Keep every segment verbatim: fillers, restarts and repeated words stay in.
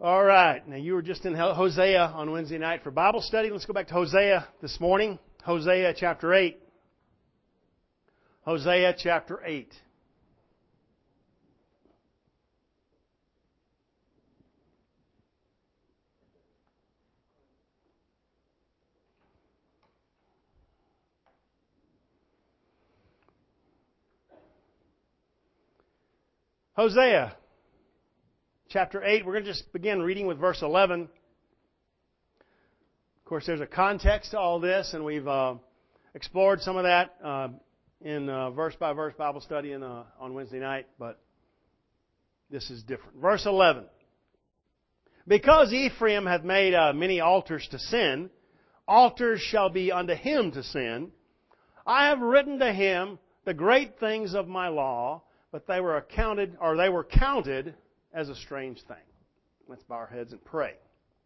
All right. Now, you were just in Hosea on Wednesday night for Bible study. Let's go back to Hosea this morning. Hosea chapter eight. Hosea chapter eight. Hosea chapter eight, we're going to just begin reading with verse eleven. Of course, there's a context to all this, and we've uh, explored some of that uh, in uh, verse-by-verse Bible study in, uh, on Wednesday night, but this is different. Verse eleven. Because Ephraim hath made uh, many altars to sin, altars shall be unto him to sin. I have written to him the great things of my law, but they were accounted, or they were counted as a strange thing. Let's bow our heads and pray.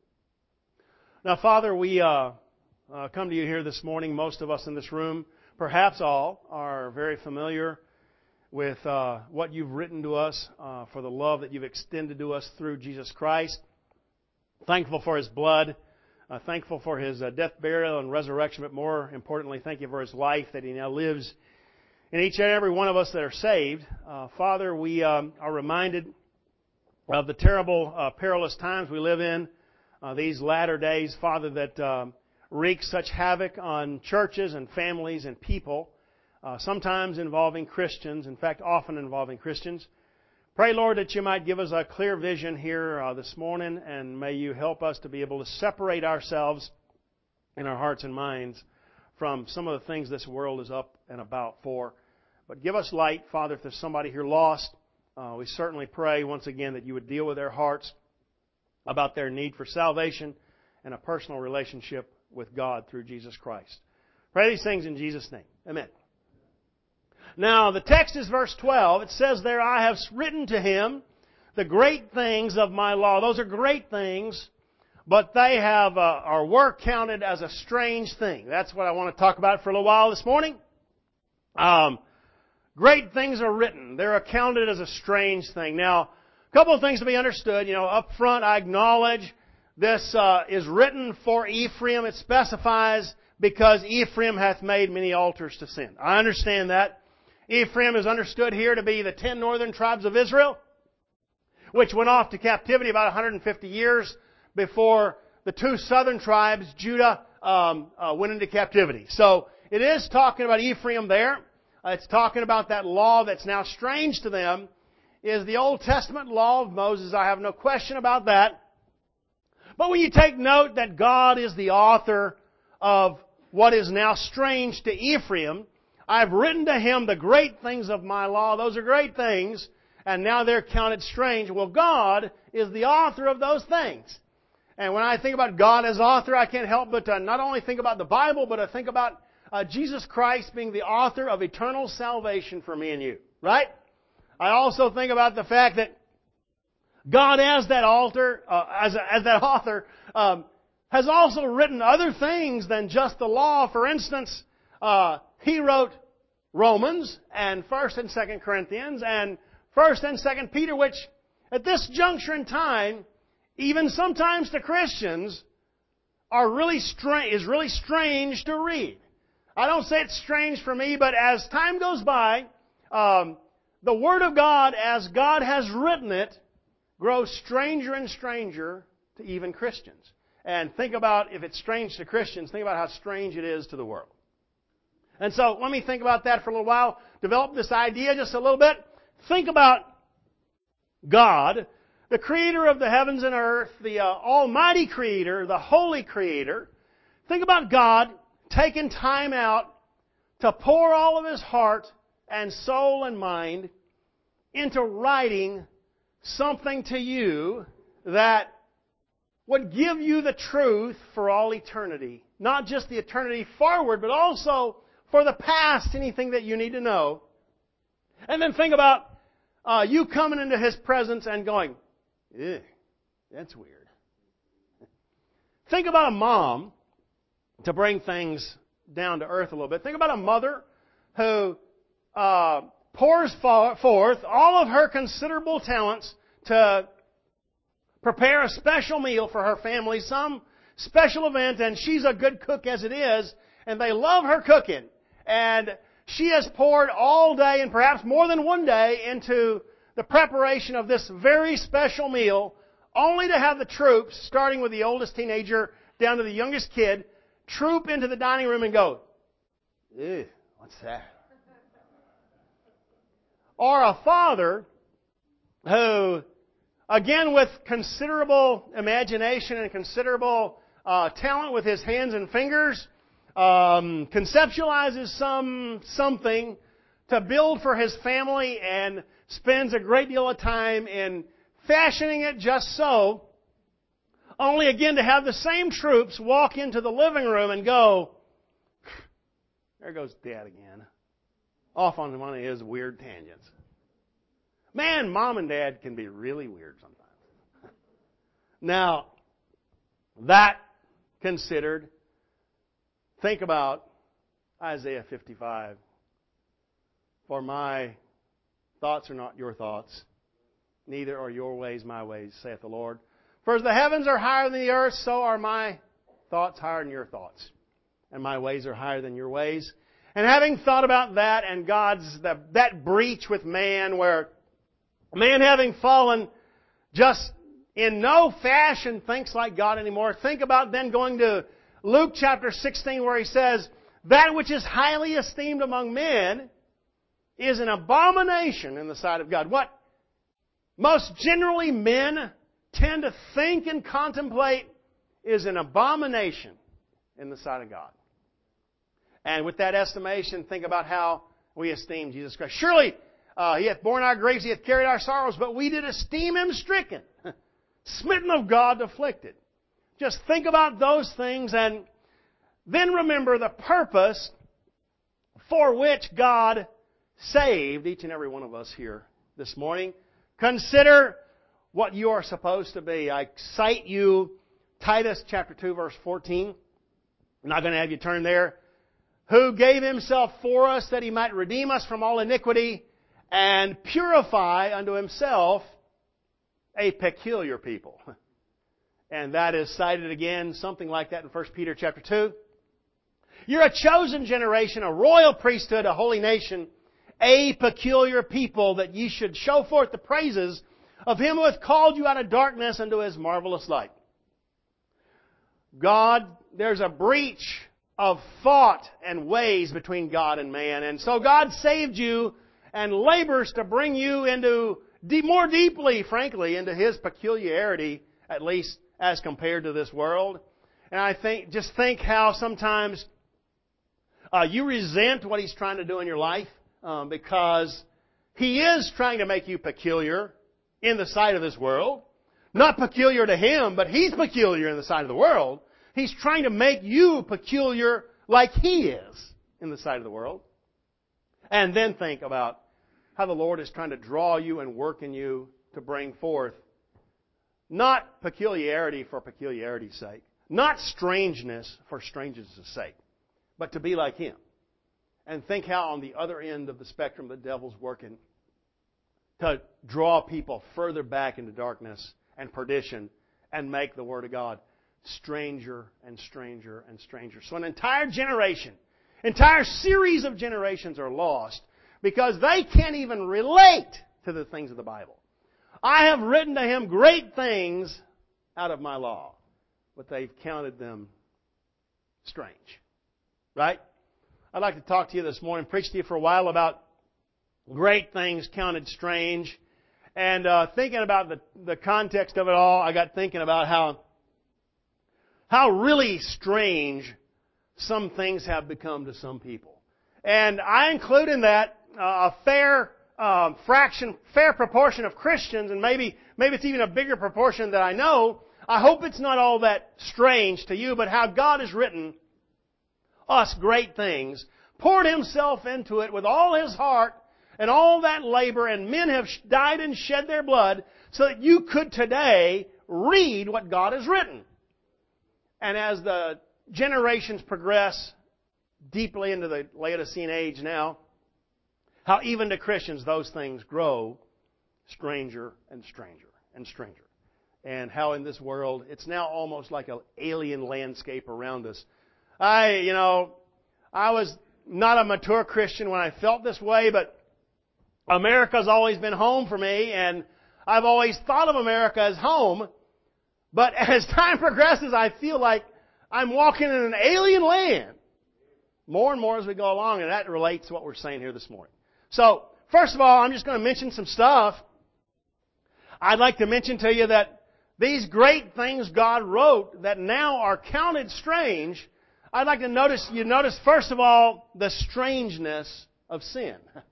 Now, Father, we uh, uh, come to you here this morning. Most of us in this room, perhaps all, are very familiar with uh, what you've written to us uh, for the love that you've extended to us through Jesus Christ. Thankful for His blood. Uh, thankful for His uh, death, burial, and resurrection. But more importantly, thank you for His life that He now lives in each and every one of us that are saved. Uh, Father, we um, are reminded of the terrible, uh, perilous times we live in, uh, these latter days, Father, that um, wreak such havoc on churches and families and people, uh, sometimes involving Christians, in fact, often involving Christians. Pray, Lord, that you might give us a clear vision here uh, this morning, and may you help us to be able to separate ourselves in our hearts and minds from some of the things this world is up and about for. But give us light, Father, if there's somebody here lost. Uh, we certainly pray once again that you would deal with their hearts about their need for salvation and a personal relationship with God through Jesus Christ. Pray these things in Jesus' name. Amen. Now, the text is verse twelve. It says there, I have written to him the great things of my law. Those are great things, but they have uh, are were counted as a strange thing. That's what I want to talk about for a little while this morning. Um, great things are written. They're accounted as a strange thing. Now, a couple of things to be understood. You know, up front, I acknowledge this uh, is written for Ephraim. It specifies because Ephraim hath made many altars to sin. I understand that. Ephraim is understood here to be the ten northern tribes of Israel, which went off to captivity about one hundred fifty years before the two southern tribes, Judah, um, uh, went into captivity. So it is talking about Ephraim there. Uh, it's talking about that law that's now strange to them is the Old Testament law of Moses. I have no question about that. But when you take note that God is the author of what is now strange to Ephraim, I've written to him the great things of my law. Those are great things, and now they're counted strange. Well, God is the author of those things. And when I think about God as author, I can't help but to not only think about the Bible, but I think about uh, Jesus Christ being the author of eternal salvation for me and you. Right? I also think about the fact that God as that author, uh, as, as that author, um, has also written other things than just the law. For instance, uh, He wrote Romans and First and Second Corinthians and First and Second Peter, which at this juncture in time, even sometimes to Christians, are really strange, is really strange to read. I don't say it's strange for me, but as time goes by, um, the Word of God, as God has written it, grows stranger and stranger to even Christians. And think about, if it's strange to Christians, think about how strange it is to the world. And so, let me think about that for a little while. Develop this idea just a little bit. Think about God, the Creator of the heavens and earth, the uh, Almighty Creator, the Holy Creator. Think about God taking time out to pour all of His heart and soul and mind into writing something to you that would give you the truth for all eternity. Not just the eternity forward, but also for the past, anything that you need to know. And then think about uh, you coming into His presence and going, ew, that's weird. Think about a mom, to bring things down to earth a little bit. Think about a mother who uh, pours forth all of her considerable talents to prepare a special meal for her family, some special event, and she's a good cook as it is, and they love her cooking. And she has poured all day and perhaps more than one day into the preparation of this very special meal, only to have the troops, starting with the oldest teenager down to the youngest kid, troop into the dining room and go, ew, what's that? Or a father who, again with considerable imagination and considerable uh, talent with his hands and fingers, um, conceptualizes some something to build for his family and spends a great deal of time in fashioning it just so, only again to have the same troops walk into the living room and go, there goes Dad again, off on one of his weird tangents. Man, Mom and Dad can be really weird sometimes. Now, that considered, think about Isaiah fifty-five. For my thoughts are not your thoughts, neither are your ways my ways, saith the Lord. For as the heavens are higher than the earth, so are my thoughts higher than your thoughts. And my ways are higher than your ways. And having thought about that and God's, the, that breach with man where man having fallen just in no fashion thinks like God anymore, think about then going to Luke chapter sixteen where he says, that which is highly esteemed among men is an abomination in the sight of God. What most generally men tend to think and contemplate is an abomination in the sight of God. And with that estimation, think about how we esteem Jesus Christ. Surely, uh, He hath borne our griefs, He hath carried our sorrows, but we did esteem Him stricken, smitten of God, afflicted. Just think about those things and then remember the purpose for which God saved each and every one of us here this morning. Consider what you are supposed to be. I cite you Titus chapter two verse fourteen. I'm not going to have you turn there. Who gave Himself for us that He might redeem us from all iniquity and purify unto Himself a peculiar people. And that is cited again, something like that in First Peter chapter two. You're a chosen generation, a royal priesthood, a holy nation, a peculiar people, that ye should show forth the praises of Him who hath called you out of darkness unto His marvelous light. God, there's a breach of thought and ways between God and man. And so God saved you and labors to bring you into, more deeply, frankly, into His peculiarity, at least as compared to this world. And I think, just think how sometimes uh, you resent what He's trying to do in your life um, because He is trying to make you peculiar in the sight of this world. Not peculiar to Him, but He's peculiar in the sight of the world. He's trying to make you peculiar like He is in the sight of the world. And then think about how the Lord is trying to draw you and work in you to bring forth not peculiarity for peculiarity's sake, not strangeness for strangeness' sake, but to be like Him. And think how on the other end of the spectrum the devil's working to draw people further back into darkness and perdition and make the Word of God stranger and stranger and stranger. So an entire generation, entire series of generations are lost because they can't even relate to the things of the Bible. I have written to him great things out of my law, but they've counted them strange. Right? I'd like to talk to you this morning, preach to you for a while about great things counted strange. And uh, thinking about the, the context of it all, I got thinking about how how really strange some things have become to some people. And I include in that uh, a fair uh, fraction, fair proportion of Christians, and maybe maybe it's even a bigger proportion that I know. I hope it's not all that strange to you, but how God has written us great things, poured Himself into it with all His heart and all that labor, and men have died and shed their blood so that you could today read what God has written. And as the generations progress deeply into the Laodicean age now, how even to Christians those things grow stranger and stranger and stranger. and how in this world it's now almost like an alien landscape around us. I, you know, I was not a mature Christian when I felt this way, but America's always been home for me, and I've always thought of America as home. But as time progresses, I feel like I'm walking in an alien land more and more as we go along, and that relates to what we're saying here this morning. So, first of all, I'm just going to mention some stuff. I'd like to mention to you that these great things God wrote that now are counted strange, I'd like to notice, you notice first of all, the strangeness of sin.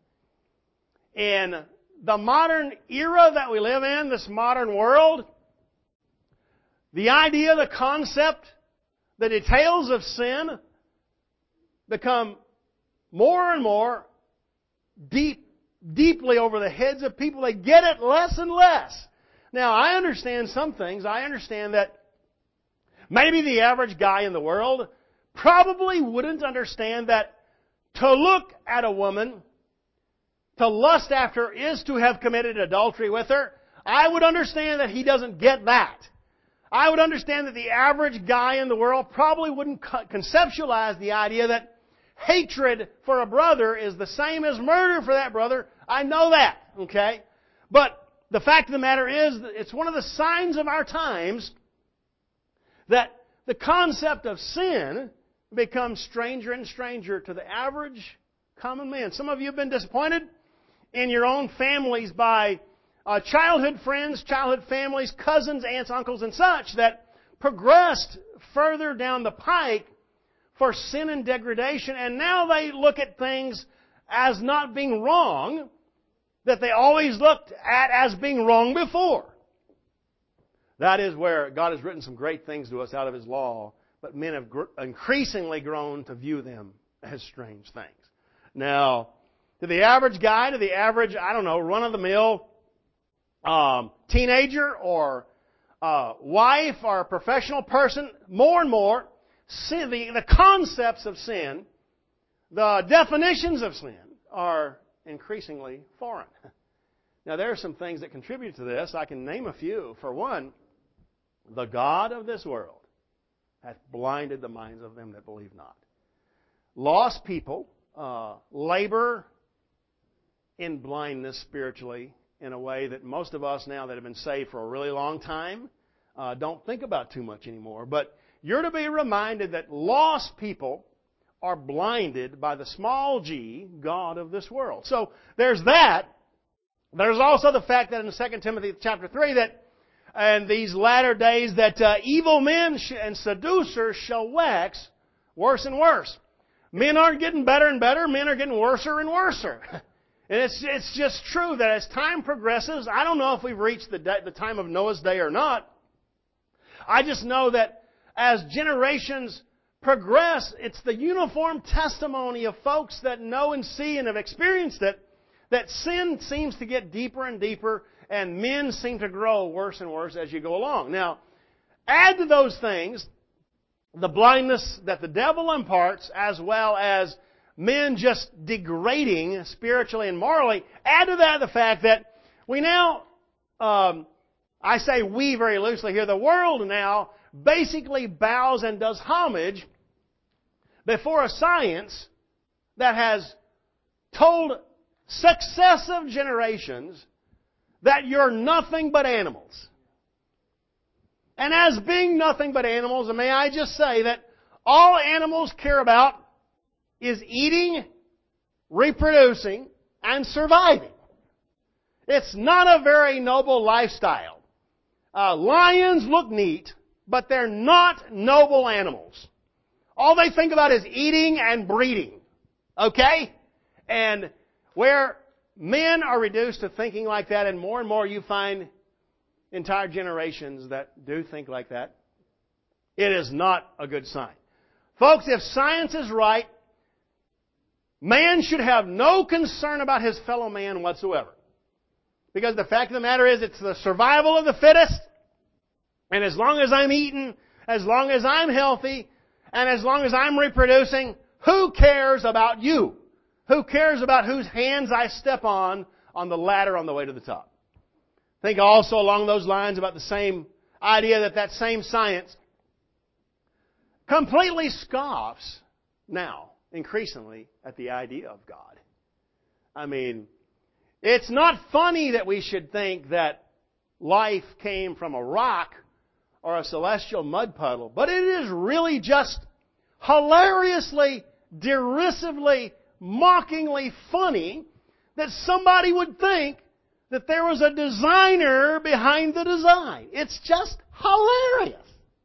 In the modern era that we live in, this modern world, the idea, the concept, the details of sin become more and more deep, deeply over the heads of people. They get it less and less. Now, I understand some things. I understand that maybe the average guy in the world probably wouldn't understand that to look at a woman, to lust after, is to have committed adultery with her. I would understand that he doesn't get that. I would understand that the average guy in the world probably wouldn't conceptualize the idea that hatred for a brother is the same as murder for that brother. I know that, okay? But the fact of the matter is that it's one of the signs of our times that the concept of sin becomes stranger and stranger to the average common man. Some of you have been disappointed in your own families by uh, childhood friends, childhood families, cousins, aunts, uncles, and such that progressed further down the pike for sin and degradation, and now they look at things as not being wrong that they always looked at as being wrong before. That is where God has written some great things to us out of His law, but men have gr- increasingly grown to view them as strange things. Now, to the average guy, to the average, I don't know, run-of-the-mill um, teenager or uh, wife or a professional person, more and more, sin, the, the concepts of sin, the definitions of sin are increasingly foreign. Now, there are some things that contribute to this. I can name a few. For one, the God of this world hath blinded the minds of them that believe not. Lost people uh, labor in blindness spiritually in a way that most of us now that have been saved for a really long time uh, don't think about too much anymore. But you're to be reminded that lost people are blinded by the small g, God of this world. So there's that. There's also the fact that in Second Timothy chapter three that in these latter days that uh, evil men and seducers shall wax worse and worse. Men aren't getting better and better. Men are getting worser and worser. And it's it's just true that as time progresses, I don't know if we've reached the, day, the time of Noah's day or not. I just know that as generations progress, it's the uniform testimony of folks that know and see and have experienced it that sin seems to get deeper and deeper and men seem to grow worse and worse as you go along. Now, add to those things the blindness that the devil imparts as well as men just degrading spiritually and morally. Add to that the fact that we now, um, I say we very loosely here, the world now basically bows and does homage before a science that has told successive generations that you're nothing but animals. And as being nothing but animals, and may I just say that all animals care about is eating, reproducing, and surviving. It's not a very noble lifestyle. Uh, lions look neat, but they're not noble animals. All they think about is eating and breeding. Okay? And where men are reduced to thinking like that, and more and more you find entire generations that do think like that, it is not a good sign. Folks, if science is right, man should have no concern about his fellow man whatsoever. Because the fact of the matter is, it's the survival of the fittest. And as long as I'm eating, as long as I'm healthy, and as long as I'm reproducing, who cares about you? Who cares about whose hands I step on on the ladder on the way to the top? Think also along those lines about the same idea that that same science completely scoffs now, increasingly, at the idea of God. I mean, it's not funny that we should think that life came from a rock or a celestial mud puddle, but it is really just hilariously, derisively, mockingly funny that somebody would think that there was a designer behind the design. It's just hilarious.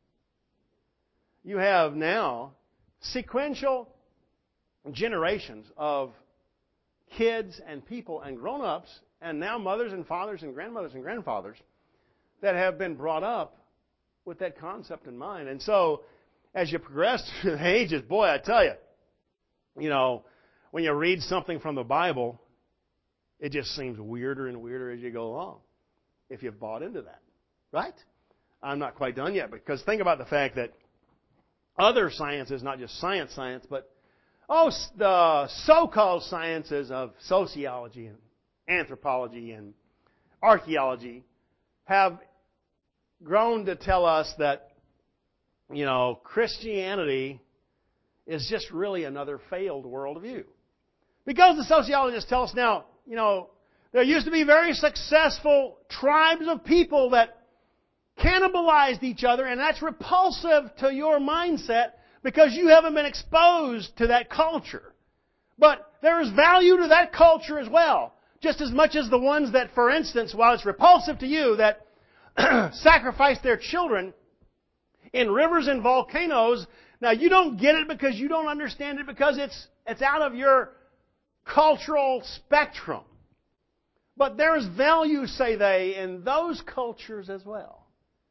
You have now sequential generations of kids and people and grown-ups, and now mothers and fathers and grandmothers and grandfathers that have been brought up with that concept in mind. And so, as you progress through the ages, boy, I tell you, you know, when you read something from the Bible, it just seems weirder and weirder as you go along, if you've bought into that. Right? I'm not quite done yet, because think about the fact that other sciences, not just science science, but oh, the so-called sciences of sociology and anthropology and archaeology have grown to tell us that, you know, Christianity is just really another failed worldview. Because the sociologists tell us now, you know, there used to be very successful tribes of people that cannibalized each other, and that's repulsive to your mindset because you haven't been exposed to that culture. But there is value to that culture as well, just as much as the ones that, for instance, while it's repulsive to you, that sacrifice their children in rivers and volcanoes. Now, you don't get it because you don't understand it because it's it's out of your cultural spectrum. But there is value, say they, in those cultures as well.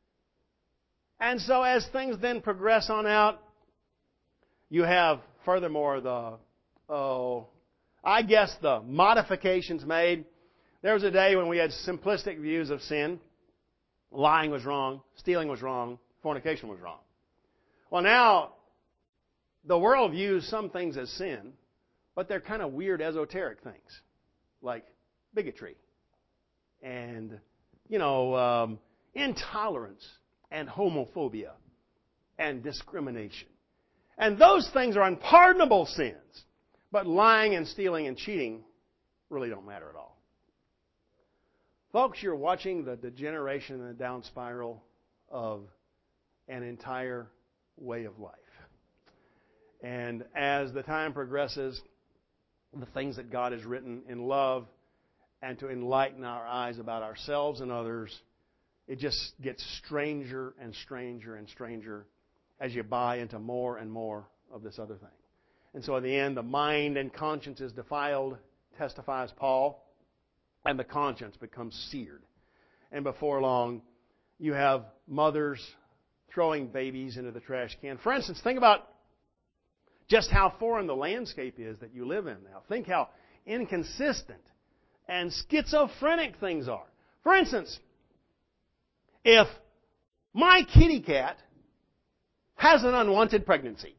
And so as things then progress on out, you have, furthermore, the, oh, I guess the modifications made. There was a day when we had simplistic views of sin. Lying was wrong, stealing was wrong, fornication was wrong. Well, now, the world views some things as sin, but they're kind of weird esoteric things, like bigotry and, you know, um, intolerance and homophobia and discrimination. And those things are unpardonable sins. But lying and stealing and cheating really don't matter at all. Folks, you're watching the degeneration and the down spiral of an entire way of life. And as the time progresses, the things that God has written in love and to enlighten our eyes about ourselves and others, it just gets stranger and stranger and stranger as you buy into more and more of this other thing. And so in the end, the mind and conscience is defiled, testifies Paul, and the conscience becomes seared. And before long, you have mothers throwing babies into the trash can. For instance, think about just how foreign the landscape is that you live in now. Think how inconsistent and schizophrenic things are. For instance, if my kitty cat has an unwanted pregnancy,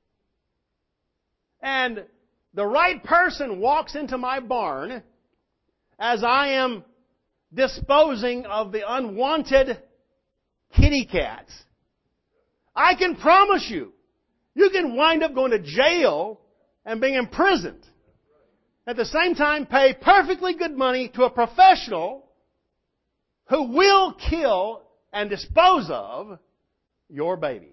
and the right person walks into my barn as I am disposing of the unwanted kitty cats, I can promise you, you can wind up going to jail and being imprisoned. At the same time, pay perfectly good money to a professional who will kill and dispose of your baby.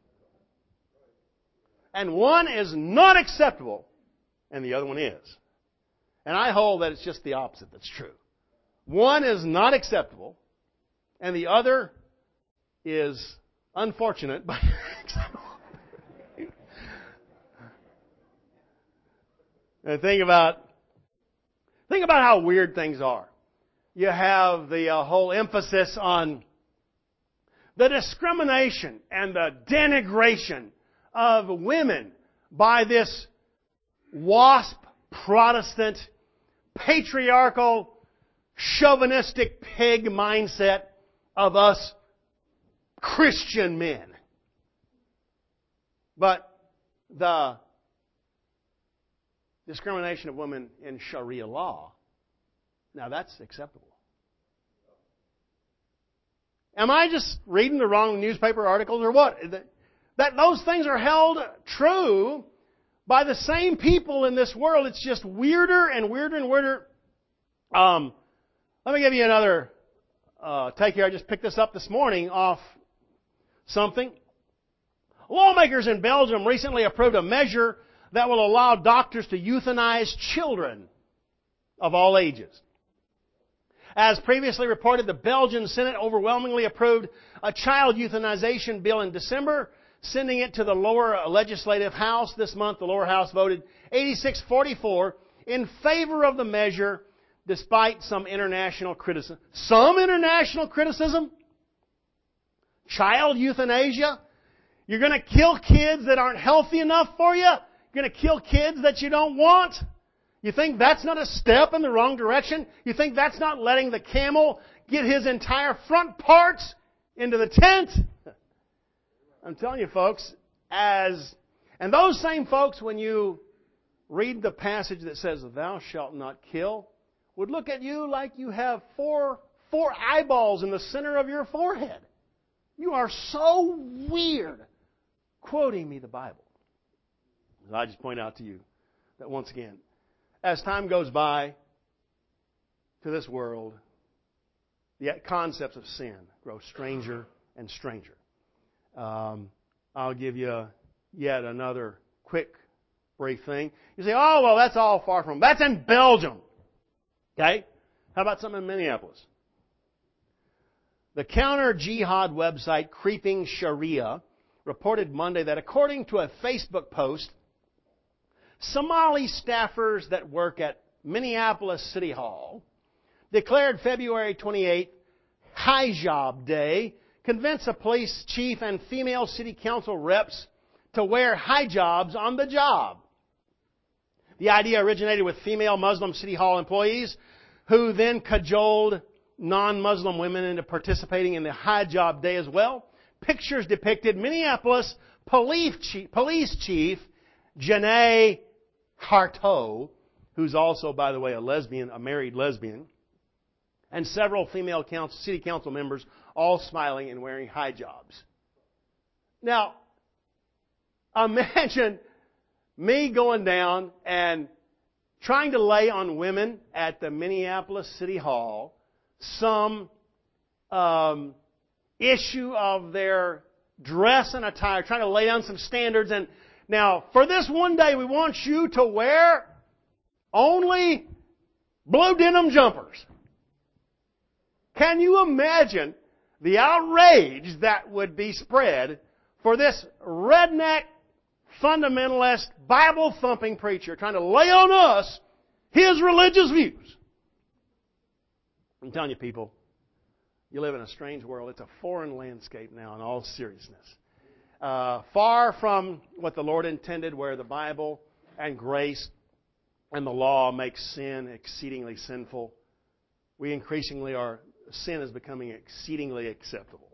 And one is not acceptable, and the other one is. And I hold that it's just the opposite that's true. One is not acceptable, and the other is unfortunate, but acceptable. And think about, think about how weird things are. You have the uh, whole emphasis on the discrimination and the denigration of women by this WASP Protestant, patriarchal, chauvinistic pig mindset of us Christian men. But the discrimination of women in Sharia law, now that's acceptable. Am I just reading the wrong newspaper articles or what? That those things are held true by the same people in this world. It's just weirder and weirder and weirder. Um, let me give you another uh, take here. I just picked this up this morning off something. Lawmakers in Belgium recently approved a measure that will allow doctors to euthanize children of all ages. As previously reported, the Belgian Senate overwhelmingly approved a child euthanization bill in December, sending it to the lower legislative house. This month, the lower house voted eighty-six forty-four in favor of the measure, despite some international criticism. Some international criticism? Child euthanasia? You're going to kill kids that aren't healthy enough for you? You're going to kill kids that you don't want? You think that's not a step in the wrong direction? You think that's not letting the camel get his entire front parts into the tent? I'm telling you, folks, as, and those same folks, when you read the passage that says, thou shalt not kill, would look at you like you have four, four eyeballs in the center of your forehead. You are so weird quoting me the Bible. I just point out to you that once again, as time goes by to this world, the concepts of sin grow stranger and stranger. Um, I'll give you yet another quick, brief thing. You say, oh, well, that's all far from. That's in Belgium. Okay? How about something in Minneapolis? The counter-jihad website Creeping Sharia reported Monday that according to a Facebook post, Somali staffers that work at Minneapolis City Hall declared February twenty-eighth Hijab Day, convinced a police chief and female city council reps to wear hijabs on the job. The idea originated with female Muslim City Hall employees who then cajoled non-Muslim women into participating in the Hijab Day as well. Pictures depicted Minneapolis police chief, police chief Janae Harteau, who's also, by the way, a lesbian, a married lesbian, and several female council, city council members all smiling and wearing hijabs. Now, imagine me going down and trying to lay on women at the Minneapolis City Hall some um, issue of their dress and attire, trying to lay down some standards. And now, for this one day, we want you to wear only blue denim jumpers. Can you imagine the outrage that would be spread for this redneck, fundamentalist, Bible-thumping preacher trying to lay on us his religious views? I'm telling you, people, you live in a strange world. It's a foreign landscape now in all seriousness. Uh, far from what the Lord intended, where the Bible and grace and the law make sin exceedingly sinful, we increasingly are, sin is becoming exceedingly acceptable.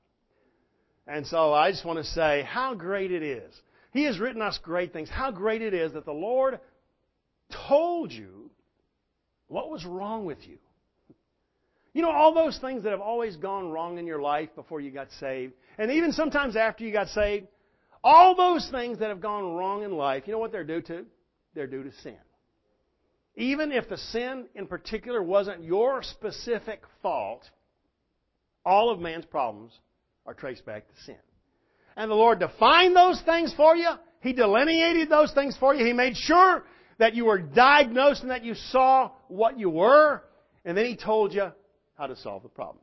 And so I just want to say how great it is. He has written us great things. How great it is that the Lord told you what was wrong with you. You know, all those things that have always gone wrong in your life before you got saved, and even sometimes after you got saved, all those things that have gone wrong in life, you know what they're due to? They're due to sin. Even if the sin in particular wasn't your specific fault, all of man's problems are traced back to sin. And the Lord defined those things for you. He delineated those things for you. He made sure that you were diagnosed and that you saw what you were. And then He told you how to solve the problem.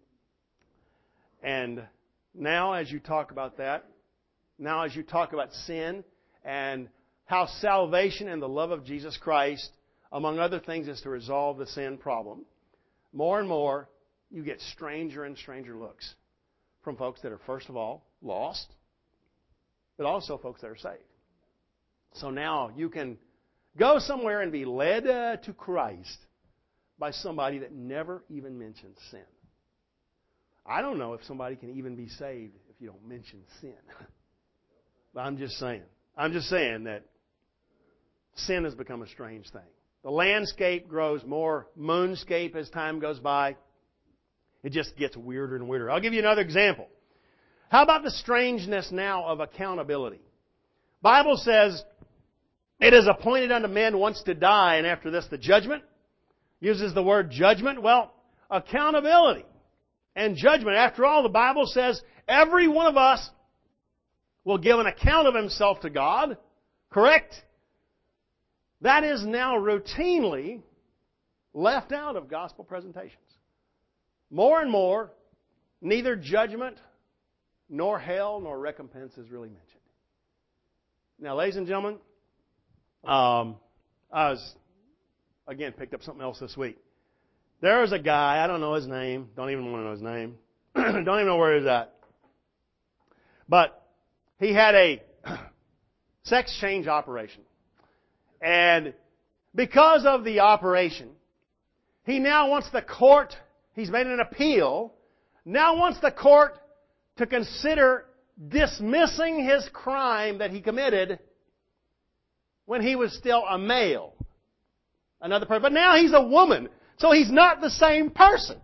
And now as you talk about that, now as you talk about sin and how salvation and the love of Jesus Christ, among other things, is to resolve the sin problem, more and more you get stranger and stranger looks from folks that are, first of all, lost, but also folks that are saved. So now you can go somewhere and be led uh, to Christ by somebody that never even mentions sin. I don't know if somebody can even be saved if you don't mention sin. But I'm just saying. I'm just saying that sin has become a strange thing. The landscape grows more moonscape as time goes by. It just gets weirder and weirder. I'll give you another example. How about the strangeness now of accountability? Bible says, it is appointed unto men once to die, and after this the judgment. Uses the word judgment. Well, accountability and judgment. After all, the Bible says every one of us will give an account of himself to God. Correct? That is now routinely left out of gospel presentations. More and more, neither judgment nor hell nor recompense is really mentioned. Now, ladies and gentlemen, um, I was, again, picked up something else this week. There was a guy, I don't know his name, don't even want to know his name, don't even know where he's at. But he had a sex change operation. And because of the operation, he now wants the court, he's made an appeal, now wants the court to consider dismissing his crime that he committed when he was still a male. Another person. But now he's a woman, so he's not the same person.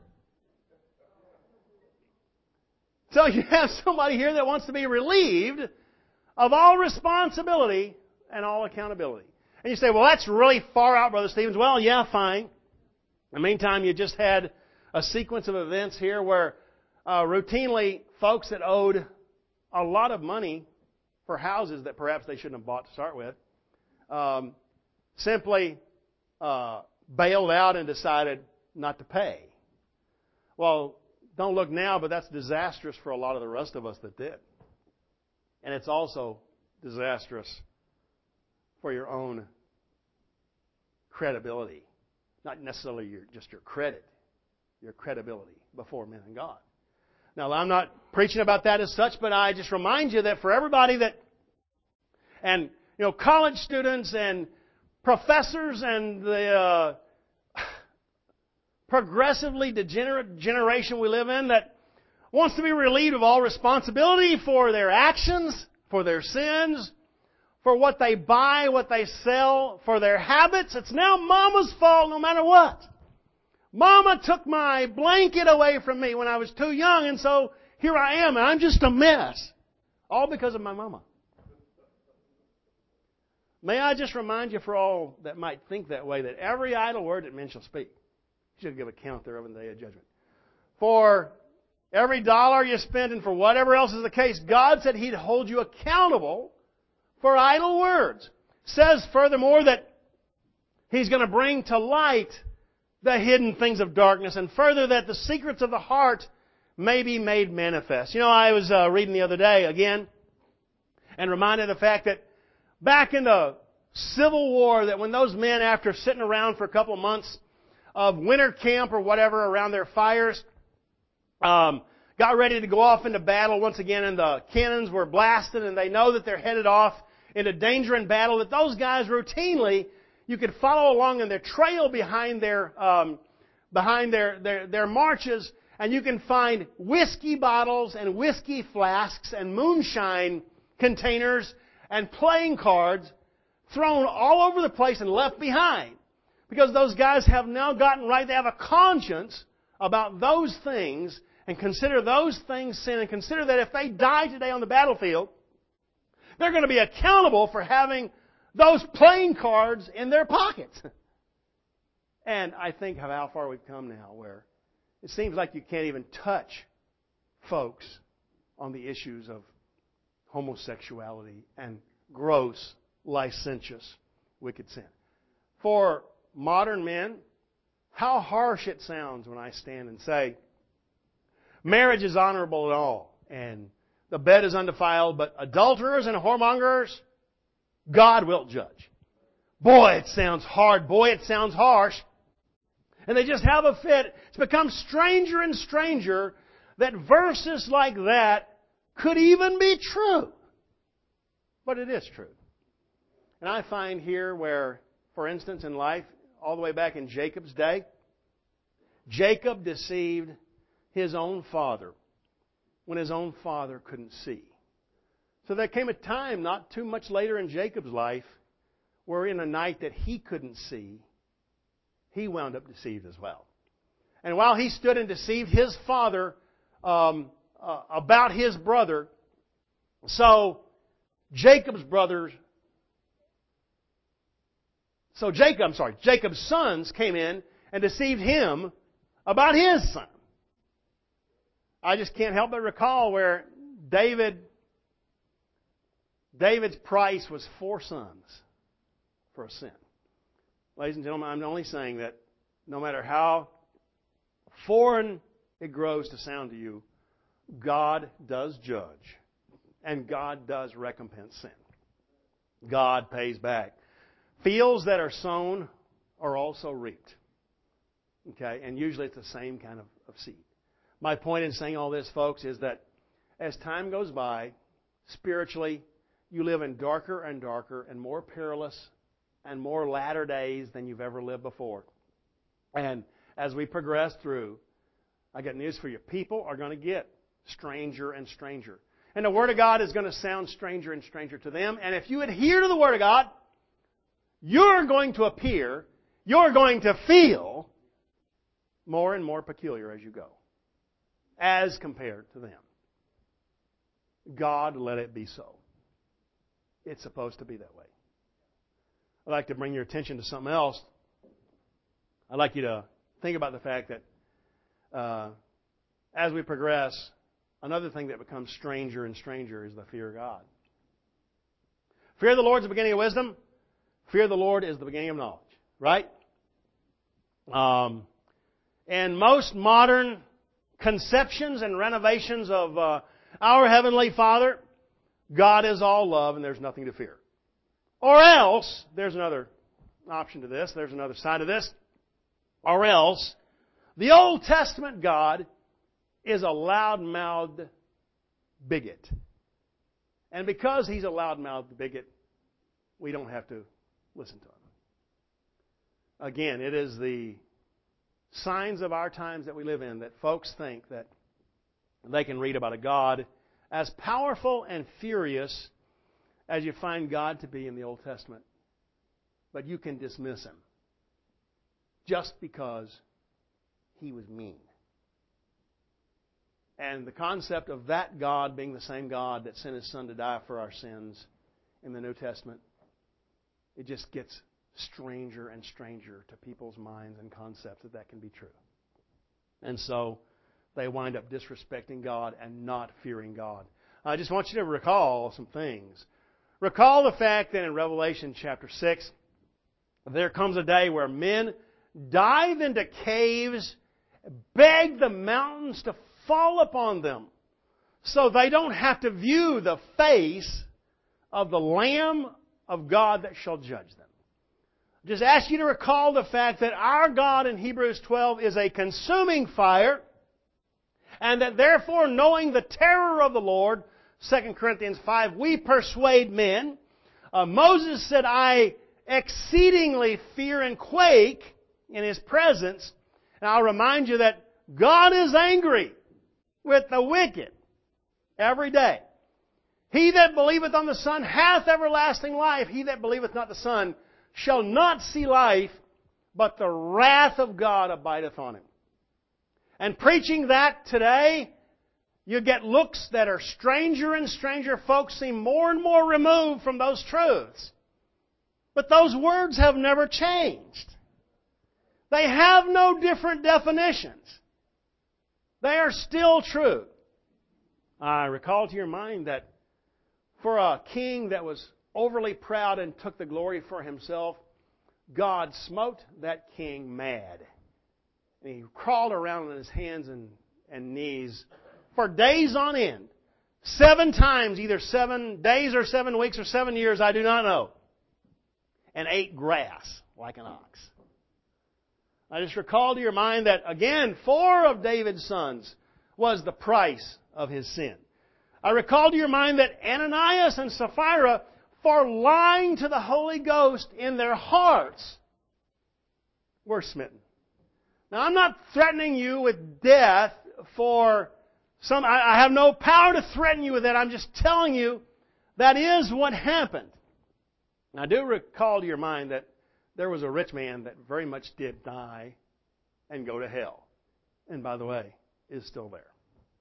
So you have somebody here that wants to be relieved of all responsibility and all accountability. And you say, well, that's really far out, Brother Stevens. Well, yeah, fine. In the meantime, you just had a sequence of events here where uh, routinely folks that owed a lot of money for houses that perhaps they shouldn't have bought to start with um, simply uh, bailed out and decided not to pay. Well, don't look now, but that's disastrous for a lot of the rest of us that did. And it's also disastrous for your own credibility. Not necessarily your, just your credit, your credibility before men and God. Now, I'm not preaching about that as such, but I just remind you that for everybody that, and, you know, college students and professors and the uh, progressively degenerate generation we live in that wants to be relieved of all responsibility for their actions, for their sins, for what they buy, what they sell, for their habits. It's now Mama's fault no matter what. Mama took my blanket away from me when I was too young, and so here I am, and I'm just a mess. All because of my mama. May I just remind you, for all that might think that way, that every idle word that men shall speak, you should give account thereof in the day of judgment. For every dollar you spend and for whatever else is the case, God said He'd hold you accountable for idle words. Says furthermore that He's going to bring to light the hidden things of darkness, and further that the secrets of the heart may be made manifest. You know, I was uh, reading the other day again and reminded of the fact that back in the Civil War, that when those men, after sitting around for a couple of months of winter camp or whatever around their fires, um, got ready to go off into battle once again, and the cannons were blasted, and they know that they're headed off into danger and battle, that those guys routinely, you could follow along in their trail behind their um, behind their, their their marches, and you can find whiskey bottles and whiskey flasks and moonshine containers and playing cards thrown all over the place and left behind. Because those guys have now gotten right. They have a conscience about those things and consider those things sin, and consider that if they die today on the battlefield, they're going to be accountable for having those playing cards in their pockets. And I think of how far we've come now, where it seems like you can't even touch folks on the issues of homosexuality and gross, licentious, wicked sin. For modern men, how harsh it sounds when I stand and say, marriage is honorable at all, and the bed is undefiled, but adulterers and whoremongers, God will judge. Boy, it sounds hard. Boy, it sounds harsh. And they just have a fit. It's become stranger and stranger that verses like that could even be true. But it is true. And I find here where, for instance, in life, all the way back in Jacob's day, Jacob deceived his own father when his own father couldn't see. So there came a time not too much later in Jacob's life where in a night that he couldn't see, he wound up deceived as well. And while he stood and deceived his father um, uh, about his brother, so Jacob's brothers, so Jacob, I'm sorry, Jacob's sons came in and deceived him about his son. I just can't help but recall where David, David's price was four sons for a sin. Ladies and gentlemen, I'm only saying that no matter how foreign it grows to sound to you, God does judge. And God does recompense sin. God pays back. Fields that are sown are also reaped. Okay? And usually it's the same kind of, of seed. My point in saying all this, folks, is that as time goes by, spiritually, you live in darker and darker and more perilous and more latter days than you've ever lived before. And as we progress through, I got news for you. People are going to get stranger and stranger. And the Word of God is going to sound stranger and stranger to them. And if you adhere to the Word of God, you're going to appear, you're going to feel more and more peculiar as you go, as compared to them. God let it be so. It's supposed to be that way. I'd like to bring your attention to something else. I'd like you to think about the fact that uh, as we progress, another thing that becomes stranger and stranger is the fear of God. Fear of the Lord is the beginning of wisdom. Fear of the Lord is the beginning of knowledge. Right? Um, and most modern conceptions and renovations of uh, our Heavenly Father, God is all love and there's nothing to fear. Or else, there's another option to this, there's another side of this. Or else, the Old Testament God is a loud-mouthed bigot. And because He's a loud-mouthed bigot, we don't have to listen to Him. Again, it is the signs of our times that we live in that folks think that they can read about a God as powerful and furious as you find God to be in the Old Testament. But you can dismiss Him just because He was mean. And the concept of that God being the same God that sent His Son to die for our sins in the New Testament, it just gets stranger and stranger to people's minds and concepts that that can be true. And so they wind up disrespecting God and not fearing God. I just want you to recall some things. Recall the fact that in Revelation chapter six, there comes a day where men dive into caves, beg the mountains to fall upon them so they don't have to view the face of the Lamb of God that shall judge them. Just ask you to recall the fact that our God in Hebrews twelve is a consuming fire, and that therefore, knowing the terror of the Lord, Second Corinthians five, we persuade men. Uh, Moses said, I exceedingly fear and quake in His presence. And I'll remind you that God is angry with the wicked every day. He that believeth on the Son hath everlasting life. He that believeth not the Son shall not see life, but the wrath of God abideth on him. And preaching that today, you get looks that are stranger and stranger. Folks seem more and more removed from those truths. But those words have never changed. They have no different definitions. They are still true. I recall to your mind that for a king that was overly proud and took the glory for himself, God smote that king mad. And he crawled around on his hands and, and knees for days on end. Seven times, either seven days or seven weeks or seven years, I do not know. And ate grass like an ox. I just recall to your mind that, again, four of David's sons was the price of his sin. I recall to your mind that Ananias and Sapphira, for lying to the Holy Ghost in their hearts, were smitten. Now, I'm not threatening you with death for some... I, I have no power to threaten you with that. I'm just telling you that is what happened. Now, I do recall to your mind that there was a rich man that very much did die and go to hell. and by the way, is still there.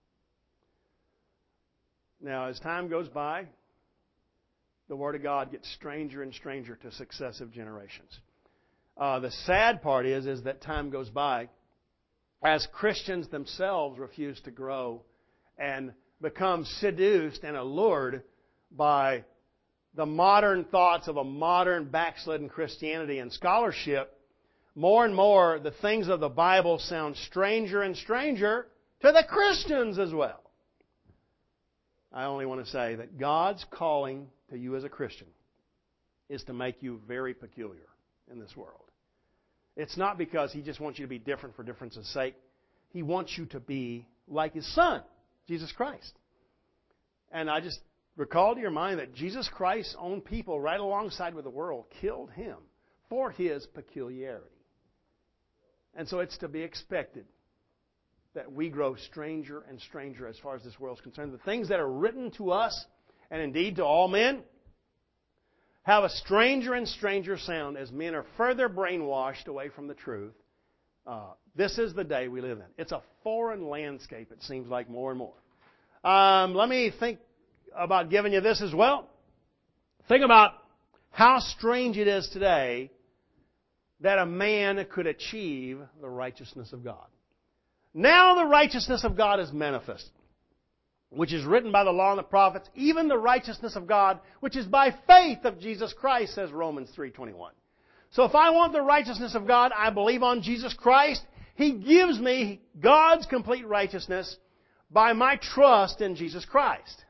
Now, as time goes by, the Word of God gets stranger and stranger to successive generations. Uh, the sad part is, is that time goes by as Christians themselves refuse to grow and become seduced and allured by the modern thoughts of a modern backslidden Christianity and scholarship. More and more, the things of the Bible sound stranger and stranger to the Christians as well. I only want to say that God's calling to you as a Christian is to make you very peculiar in this world. It's not because He just wants you to be different for difference's sake. He wants you to be like His Son, Jesus Christ. And I just recall to your mind that Jesus Christ's own people, right alongside with the world, killed Him for His peculiarity. And so it's to be expected that we grow stranger and stranger as far as this world is concerned. The things that are written to us, and indeed to all men, have a stranger and stranger sound as men are further brainwashed away from the truth. Uh, this is the day we live in. It's a foreign landscape, it seems like, more and more. Um, let me think about giving you this as well. Think about how strange it is today that a man could achieve the righteousness of God. Now the righteousness of God is manifested, which is written by the law and the prophets, even the righteousness of God, which is by faith of Jesus Christ, says Romans three twenty-one. So if I want the righteousness of God, I believe on Jesus Christ. He gives me God's complete righteousness by my trust in Jesus Christ.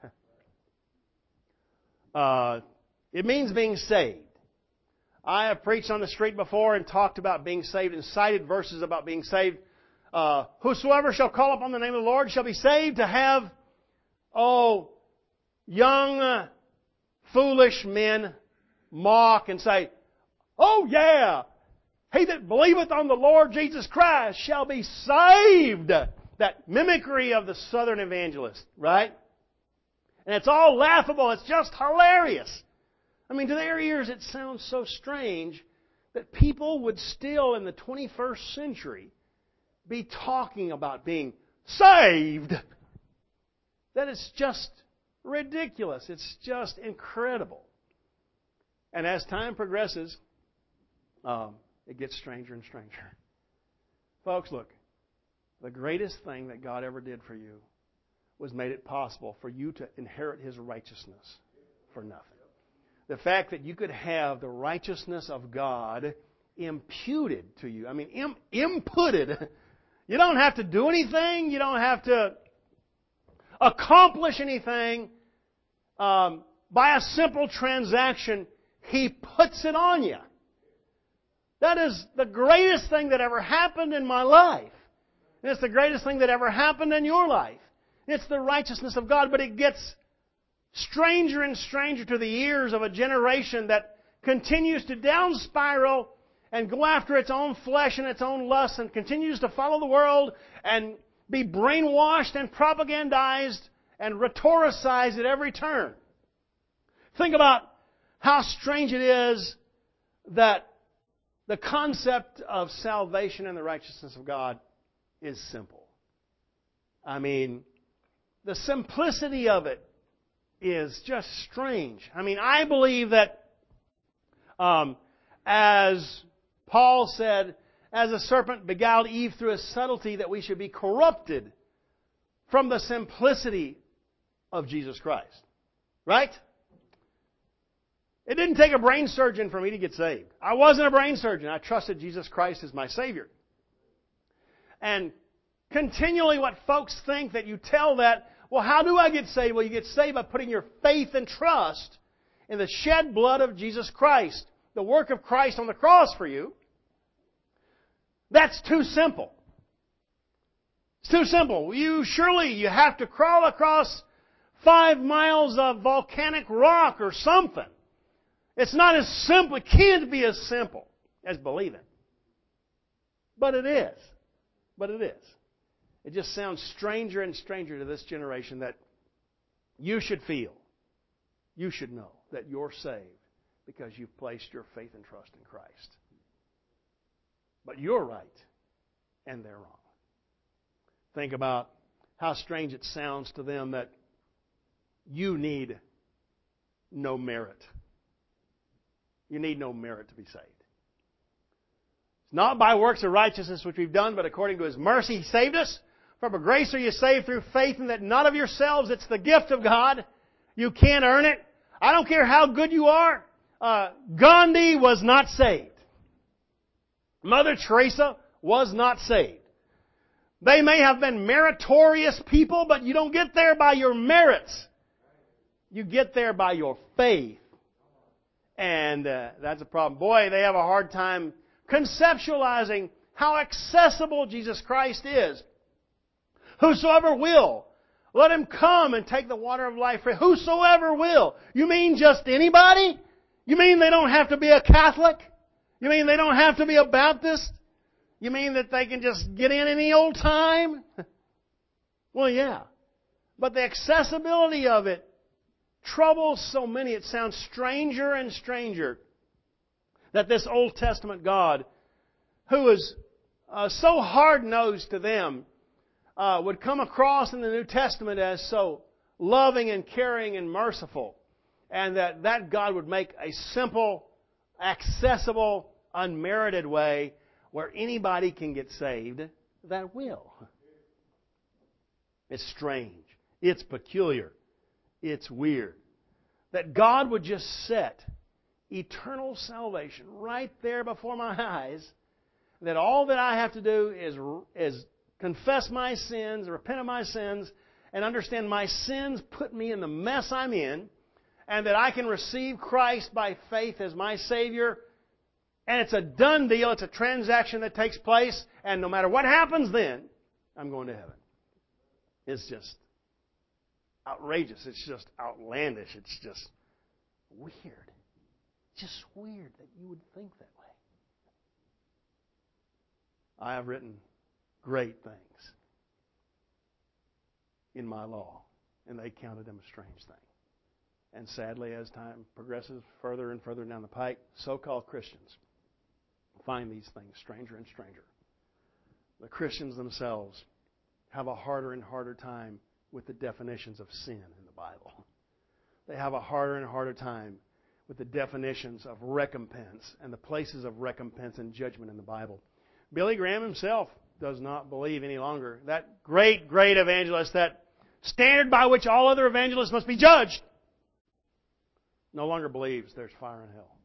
Uh, it means being saved. I have preached on the street before and talked about being saved and cited verses about being saved. Uh, whosoever shall call upon the name of the Lord shall be saved. To have, oh, young, uh, foolish men mock and say, oh yeah, he that believeth on the Lord Jesus Christ shall be saved. That mimicry of the Southern evangelist, right? And it's all laughable. It's just hilarious. I mean, to their ears it sounds so strange that people would still in the twenty-first century be talking about being saved. That is just ridiculous. It's just incredible. And as time progresses, um, it gets stranger and stranger. Folks, look, the greatest thing that God ever did for you was made it possible for you to inherit His righteousness for nothing. The fact that you could have the righteousness of God imputed to you. I mean, im- inputted. You don't have to do anything. You don't have to accomplish anything. Um, by a simple transaction, He puts it on you. That is the greatest thing that ever happened in my life. And it's the greatest thing that ever happened in your life. It's the righteousness of God, but it gets stranger and stranger to the ears of a generation that continues to down spiral and go after its own flesh and its own lusts and continues to follow the world and be brainwashed and propagandized and rhetoricized at every turn. Think about how strange it is that the concept of salvation and the righteousness of God is simple. I mean, the simplicity of it is just strange. I mean, I believe that um, as Paul said, as a serpent beguiled Eve through his subtlety, that we should be corrupted from the simplicity of Jesus Christ. Right? It didn't take a brain surgeon for me to get saved. I wasn't a brain surgeon. I trusted Jesus Christ as my Savior. And continually what folks think that you tell that, well, how do I get saved? Well, you get saved by putting your faith and trust in the shed blood of Jesus Christ, the work of Christ on the cross for you. That's too simple. It's too simple. You surely you have to crawl across five miles of volcanic rock or something. It's not as simple. It can't be as simple as believing. But it is. But it is. It just sounds stranger and stranger to this generation that you should feel, you should know that you're saved because you've placed your faith and trust in Christ. But you're right, and they're wrong. think about how strange it sounds to them that you need no merit. You need no merit to be saved. It's not by works of righteousness which we've done, but according to His mercy He saved us. For by grace are you saved through faith, and that not of yourselves. It's the gift of God. You can't earn it. I don't care how good you are. Uh, Gandhi was not saved. Mother Teresa was not saved. They may have been meritorious people, but you don't get there by your merits. You get there by your faith. And uh, that's a problem. Boy, they have a hard time conceptualizing how accessible Jesus Christ is. Whosoever will, let him come and take the water of life. Whosoever will. You mean just anybody? You mean they don't have to be a Catholic? You mean they don't have to be a Baptist? You mean that they can just get in any old time? Well, yeah. But the accessibility of it troubles so many. It sounds stranger and stranger that this Old Testament God, who is uh, so hard-nosed to them, uh, would come across in the New Testament as so loving and caring and merciful. And that that God would make a simple, accessible, unmerited way where anybody can get saved that will. It's strange. It's peculiar. It's weird. That God would just set eternal salvation right there before my eyes, that all that I have to do is, is confess my sins, repent of my sins, and understand my sins put me in the mess I'm in, and that I can receive Christ by faith as my Savior. And it's a done deal. It's a transaction that takes place. And no matter what happens then, I'm going to heaven. It's just outrageous. It's just outlandish. It's just weird. Just weird that you would think that way. I have written great things in my law, and they counted them a strange thing. And sadly, as time progresses further and further down the pike, so-called Christians find these things stranger and stranger. The Christians themselves have a harder and harder time with the definitions of sin in the Bible. They have a harder and harder time with the definitions of recompense and the places of recompense and judgment in the Bible. Billy Graham himself does not believe any longer. That great, great evangelist, that standard by which all other evangelists must be judged, no longer believes there's fire in hell.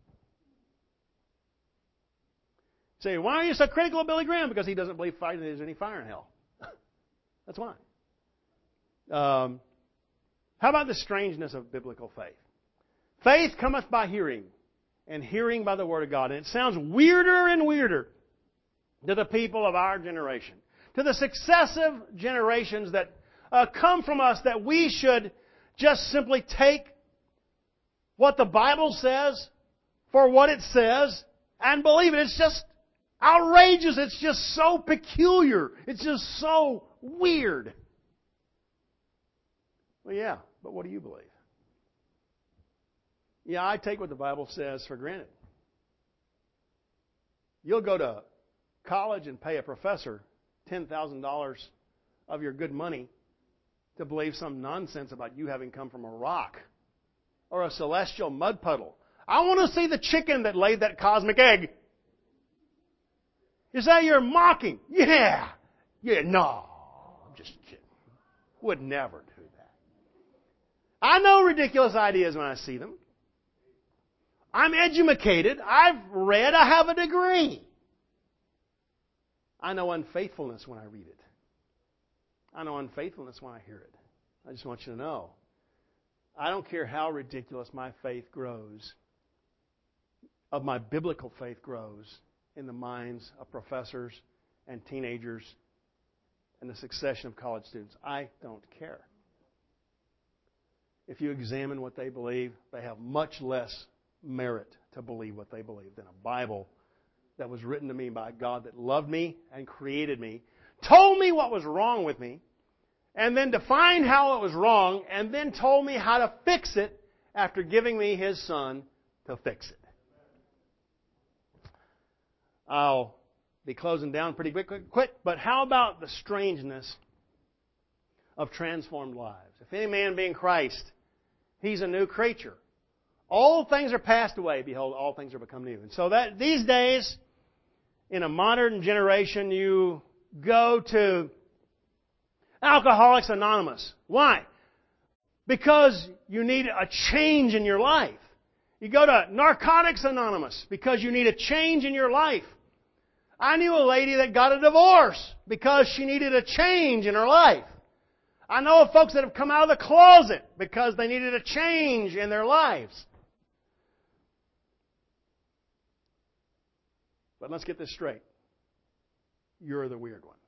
Say, why are you so critical of Billy Graham? Because he doesn't believe there's any fire in hell. That's why. Um, how about the strangeness of biblical faith? Faith cometh by hearing, and hearing by the Word of God. And it sounds weirder and weirder to the people of our generation, to the successive generations that uh, come from us, that we should just simply take what the Bible says for what it says and believe it. It's just outrageous. It's just so peculiar. It's just so weird. Well, yeah, but what do you believe? Yeah, I take what the Bible says for granted. You'll go to college and pay a professor ten thousand dollars of your good money to believe some nonsense about you having come from a rock or a celestial mud puddle. I want to see the chicken that laid that cosmic egg. You say you're mocking. Yeah. Yeah, no. I'm just kidding. Would never do that. I know ridiculous ideas when I see them. I'm educated. I've read. I have a degree. I know unfaithfulness when I read it. I know unfaithfulness when I hear it. I just want you to know. I don't care how ridiculous my faith grows, of my biblical faith grows in the minds of professors and teenagers and the succession of college students. I don't care. If you examine what they believe, they have much less merit to believe what they believe than a Bible that was written to me by God that loved me and created me, told me what was wrong with me, and then defined how it was wrong, and then told me how to fix it after giving me His Son to fix it. I'll be closing down pretty quick, quick, quick, but how about the strangeness of transformed lives. If any man be in Christ, he's a new creature. All things are passed away. Behold, all things are become new. And so that these days, in a modern generation, you go to Alcoholics Anonymous. Why? Because you need a change in your life. You go to Narcotics Anonymous because you need a change in your life. I knew a lady that got a divorce because she needed a change in her life. I know of folks that have come out of the closet because they needed a change in their lives. But let's get this straight. You're the weird one.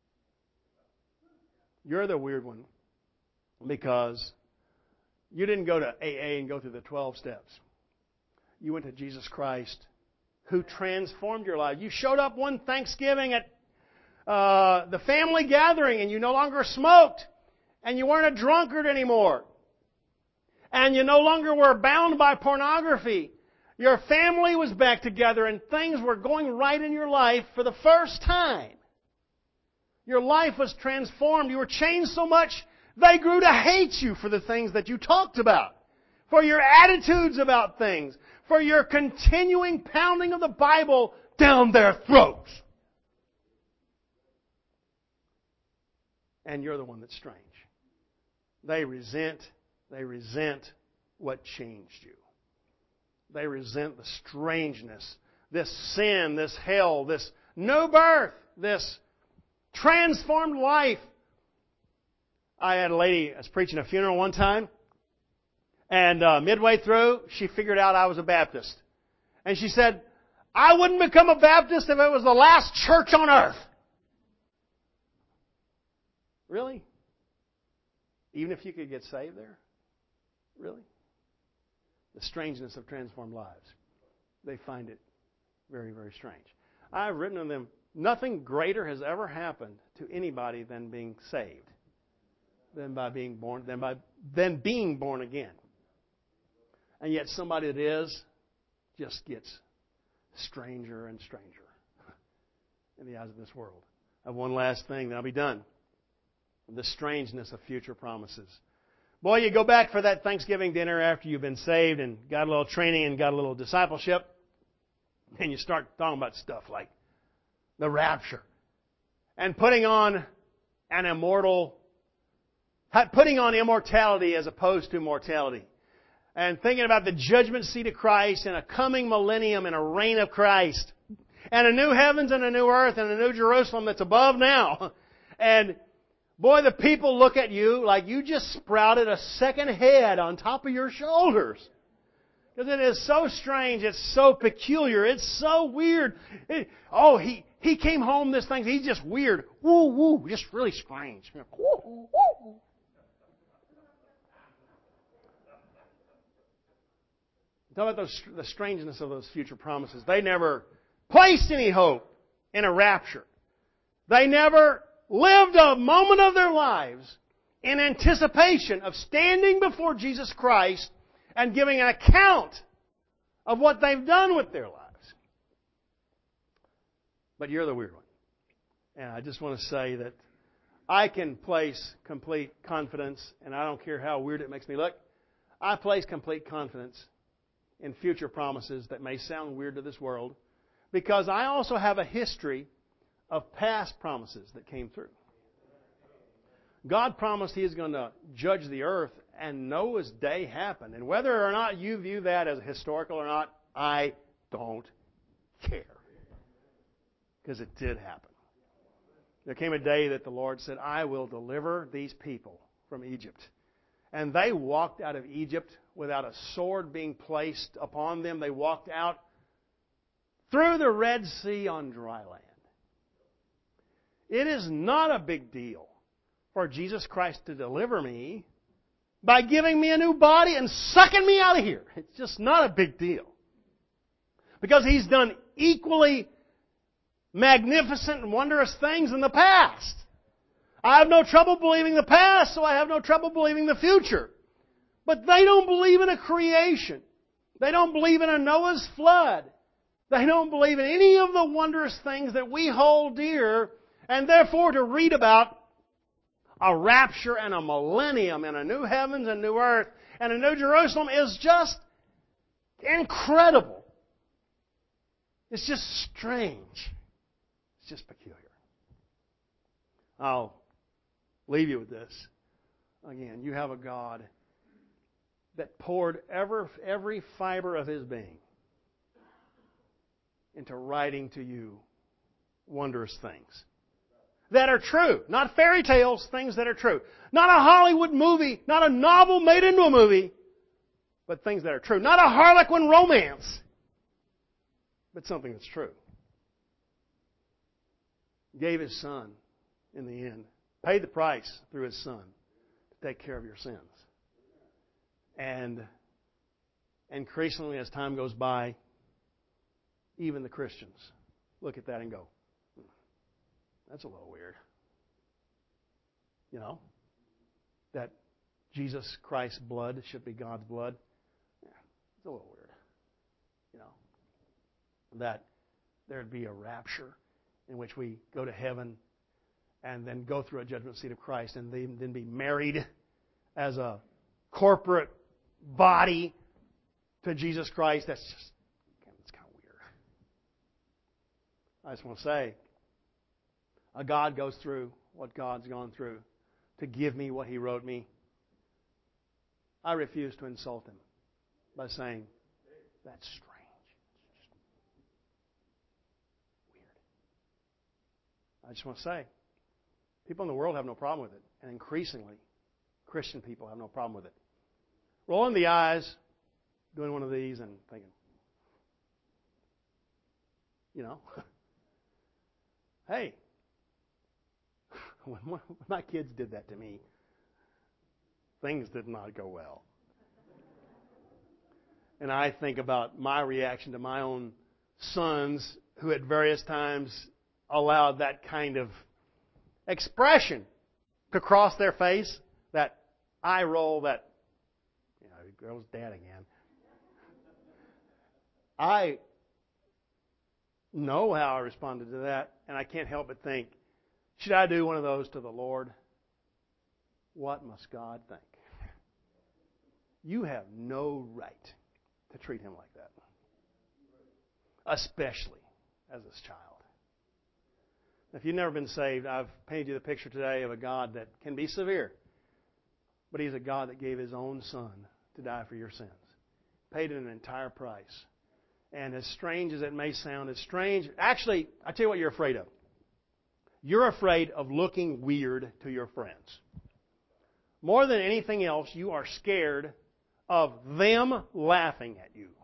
You're the weird one because you didn't go to A A and go through the twelve steps. You went to Jesus Christ who transformed your life. You showed up one Thanksgiving at uh, the family gathering and you no longer smoked and you weren't a drunkard anymore. And you no longer were bound by pornography. Your family was back together and things were going right in your life for the first time. Your life was transformed. You were changed so much, they grew to hate you for the things that you talked about, for your attitudes about things, for your continuing pounding of the Bible down their throats. And you're the one that's strange. They resent, they resent what changed you. They resent the strangeness, this sin, this hell, this new birth, this transformed life. I had a lady, I was preaching a funeral one time, and uh, midway through, she figured out I was a Baptist. And she said, I wouldn't become a Baptist if it was the last church on earth. Really? Even if you could get saved there? Really? The strangeness of transformed lives. They find it very, very strange. I've written to them, nothing greater has ever happened to anybody than being saved, than by being born, than by than being born again. And yet somebody that is just gets stranger and stranger in the eyes of this world. I have one last thing, then I'll be done. The strangeness of future promises. Boy, you go back for that Thanksgiving dinner after you've been saved and got a little training and got a little discipleship, and you start talking about stuff like the rapture and putting on an immortal, putting on immortality as opposed to mortality, and thinking about the judgment seat of Christ and a coming millennium and a reign of Christ and a new heavens and a new earth and a new Jerusalem that's above now. And boy, the people look at you like you just sprouted a second head on top of your shoulders. Because it is so strange. It's so peculiar. It's so weird. It, oh, he, he came home this thing. He's just weird. Woo, woo. Just really strange. Woo, woo, woo. Talk about those, the strangeness of those future promises. They never placed any hope in a rapture. They never lived a moment of their lives in anticipation of standing before Jesus Christ and giving an account of what they've done with their lives. But you're the weird one. And I just want to say that I can place complete confidence, and I don't care how weird it makes me look, I place complete confidence in future promises that may sound weird to this world, because I also have a history of past promises that came through. God promised He is going to judge the earth, and Noah's day happened. And whether or not you view that as historical or not, I don't care. Because it did happen. There came a day that the Lord said, I will deliver these people from Egypt. And they walked out of Egypt without a sword being placed upon them. They walked out through the Red Sea on dry land. It is not a big deal for Jesus Christ to deliver me by giving me a new body and sucking me out of here. It's just not a big deal. Because He's done equally magnificent and wondrous things in the past. I have no trouble believing the past, so I have no trouble believing the future. But they don't believe in a creation. They don't believe in a Noah's flood. They don't believe in any of the wondrous things that we hold dear. And therefore, to read about a rapture and a millennium and a new heavens and new earth and a new Jerusalem is just incredible. It's just strange. It's just peculiar. I'll leave you with this. Again, you have a God that poured ever, every fiber of His being into writing to you wondrous things that are true. Not fairy tales, things that are true. Not a Hollywood movie, not a novel made into a movie, but things that are true. Not a Harlequin romance, but something that's true. Gave His Son in the end. Paid the price through His Son to take care of your sins. And increasingly as time goes by, even the Christians look at that and go, hmm, that's a little weird. You know? That Jesus Christ's blood should be God's blood. Yeah, it's a little weird. You know? That there'd be a rapture in which we go to heaven and then go through a judgment seat of Christ and then be married as a corporate body to Jesus Christ. That's just, it's kind of weird. I just want to say, a God goes through what God's gone through to give me what He wrote me. I refuse to insult Him by saying, that's strange. I just want to say, people in the world have no problem with it. And increasingly, Christian people have no problem with it. Rolling the eyes, doing one of these and thinking, you know, hey, when my kids did that to me, things did not go well. And I think about my reaction to my own sons who at various times allowed that kind of expression to cross their face, that eye roll, that, you know, girl's dad again. I know how I responded to that, and I can't help but think, should I do one of those to the Lord? What must God think? You have no right to treat Him like that, especially as His child. If you've never been saved, I've painted you the picture today of a God that can be severe. But He's a God that gave His own Son to die for your sins. Paid an entire price. And as strange as it may sound, it's strange. Actually, I tell you what you're afraid of. You're afraid of looking weird to your friends. More than anything else, you are scared of them laughing at you.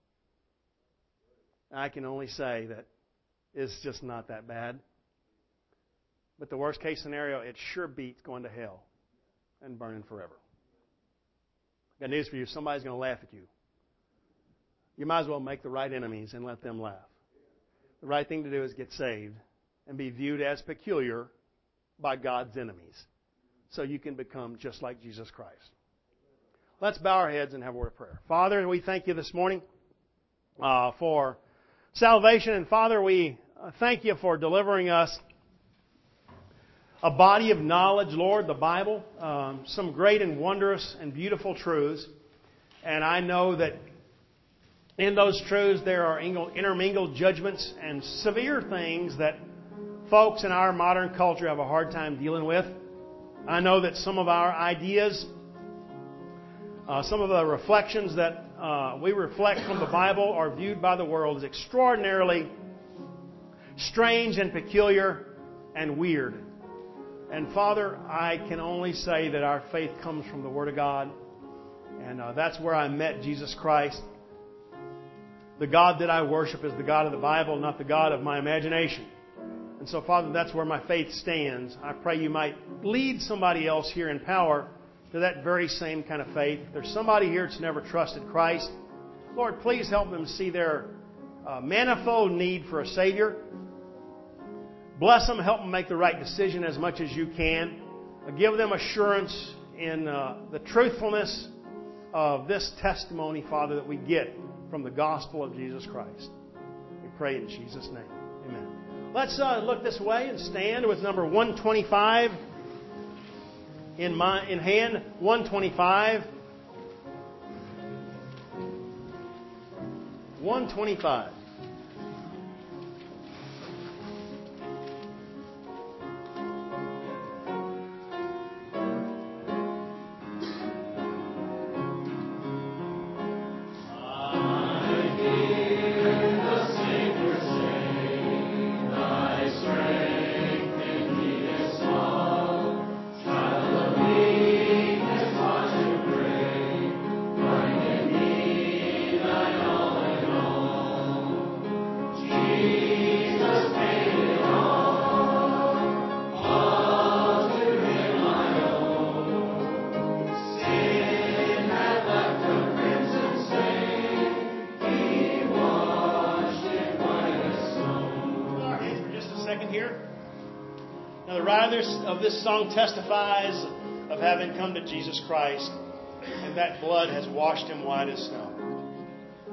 I can only say that it's just not that bad. But the worst case scenario, it sure beats going to hell and burning forever. Got news for you. Somebody's going to laugh at you. You might as well make the right enemies and let them laugh. The right thing to do is get saved and be viewed as peculiar by God's enemies so you can become just like Jesus Christ. Let's bow our heads and have a word of prayer. Father, we thank You this morning uh, for salvation. And Father, we thank You for delivering us a body of knowledge, Lord, the Bible, um, some great and wondrous and beautiful truths. And I know that in those truths there are intermingled judgments and severe things that folks in our modern culture have a hard time dealing with. I know that some of our ideas, uh, some of the reflections that uh, we reflect from the Bible are viewed by the world as extraordinarily strange and peculiar and weird. And Father, I can only say that our faith comes from the Word of God. And uh, that's where I met Jesus Christ. The God that I worship is the God of the Bible, not the God of my imagination. And so, Father, that's where my faith stands. I pray You might lead somebody else here in power to that very same kind of faith. If there's somebody here that's never trusted Christ, Lord, please help them see their uh, manifold need for a Savior. Bless them, help them make the right decision as much as You can. Give them assurance in uh, the truthfulness of this testimony, Father, that we get from the gospel of Jesus Christ. We pray in Jesus' name. Amen. Let's uh, look this way and stand with number one twenty-five. in my in hand, one twenty-five. one twenty-five. Of this song testifies of having come to Jesus Christ, and that blood has washed him white as snow.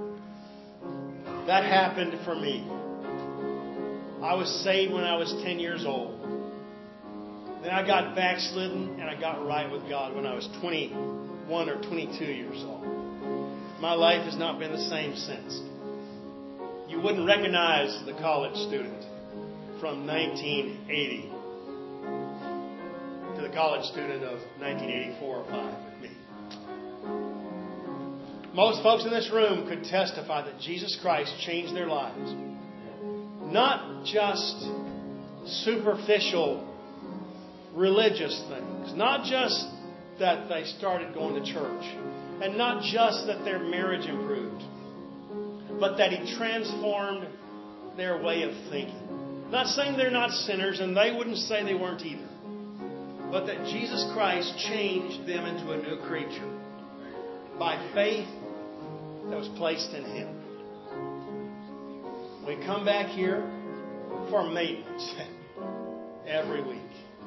That happened for me. I was saved when I was ten years old. Then I got backslidden and I got right with God when I was twenty-one or twenty-two years old. My life has not been the same since. You wouldn't recognize the college student from nineteen eighty. To the college student of nineteen eighty-four or five with me. Most folks in this room could testify that Jesus Christ changed their lives. Not just superficial religious things. Not just that they started going to church. And not just that their marriage improved. But that He transformed their way of thinking. Not saying they're not sinners, and they wouldn't say they weren't either. But that Jesus Christ changed them into a new creature by faith that was placed in Him. We come back here for maintenance every week.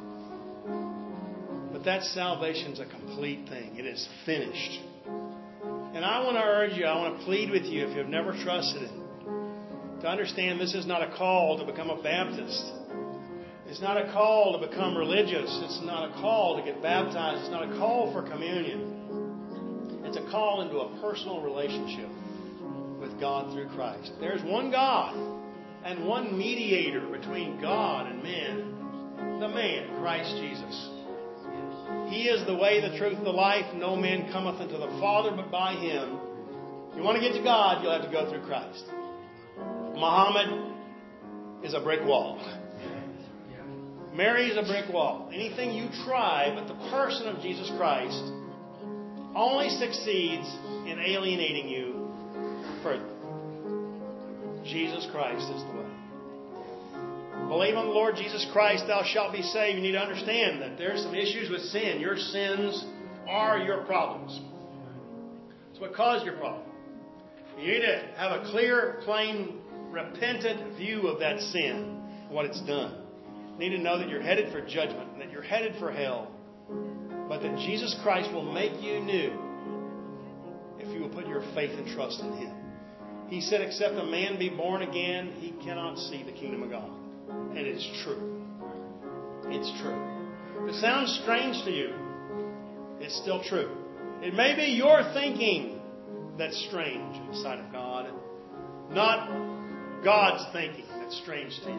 But that salvation's a complete thing. It is finished. And I want to urge you, I want to plead with you, if you've never trusted Him, to understand this is not a call to become a Baptist. It's not a call to become religious. It's not a call to get baptized. It's not a call for communion. It's a call into a personal relationship with God through Christ. There's one God and one mediator between God and men, the man, Christ Jesus. He is the way, the truth, the life. No man cometh unto the Father but by Him. If you want to get to God, you'll have to go through Christ. Muhammad is a brick wall. Mary is a brick wall. Anything you try but the person of Jesus Christ only succeeds in alienating you further. Jesus Christ is the way. Believe on the Lord Jesus Christ, thou shalt be saved. You need to understand that there's some issues with sin. Your sins are your problems. It's what caused your problem. You need to have a clear, plain, repentant view of that sin and what it's done. You need to know that you're headed for judgment and that you're headed for hell. But that Jesus Christ will make you new if you will put your faith and trust in Him. He said, except a man be born again, he cannot see the kingdom of God. And it's true. It's true. If it sounds strange to you, it's still true. It may be your thinking that's strange in the sight of God, not God's thinking that's strange to you.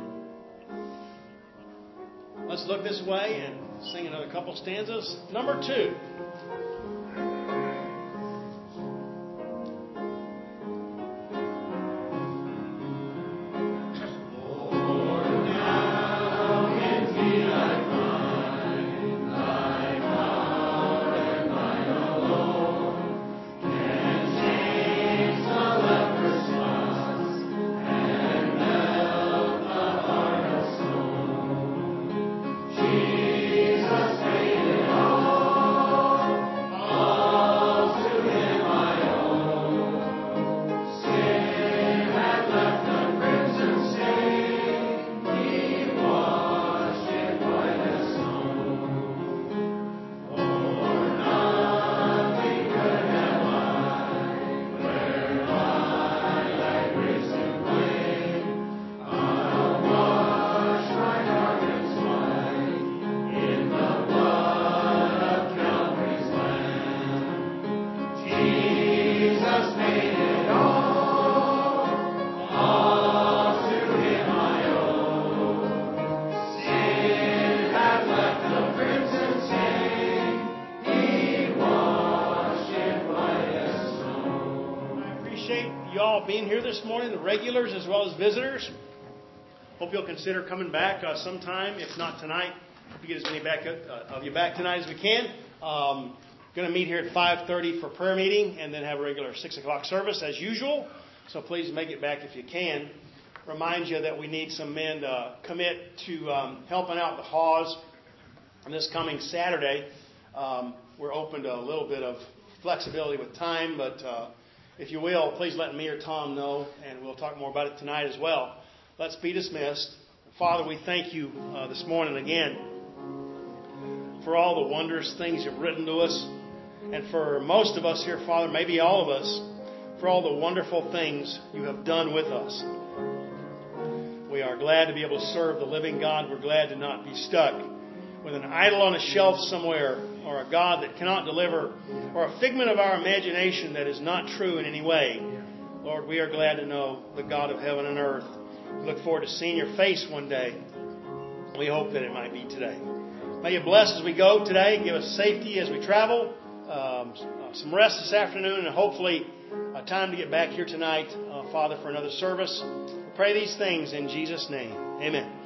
Let's look this way and sing another couple stanzas. Number two. Jesus paid it all. appreciate you all being here this morning, the regulars as well as visitors. Hope you'll consider coming back uh, sometime, if not tonight. Hope we get as many back uh, of you back tonight as we can. Um, going to meet here at five thirty for prayer meeting and then have a regular six o'clock service as usual. So please make it back if you can. Remind you that we need some men to commit to um, helping out the Haws on this coming Saturday. Um, we're open to a little bit of flexibility with time, but uh, if you will, please let me or Tom know, and we'll talk more about it tonight as well. Let's be dismissed. Father, we thank you uh, this morning again for all the wondrous things you've written to us, and for most of us here, Father, maybe all of us, for all the wonderful things you have done with us. We are glad to be able to serve the living God. We're glad to not be stuck with an idol on a shelf somewhere, or a God that cannot deliver, or a figment of our imagination that is not true in any way. Lord, we are glad to know the God of heaven and earth. We look forward to seeing your face one day. We hope that it might be today. May you bless as we go today. Give us safety as we travel. Um, some rest this afternoon, and hopefully uh, time to get back here tonight, uh, Father, for another service. We pray these things in Jesus' name. Amen.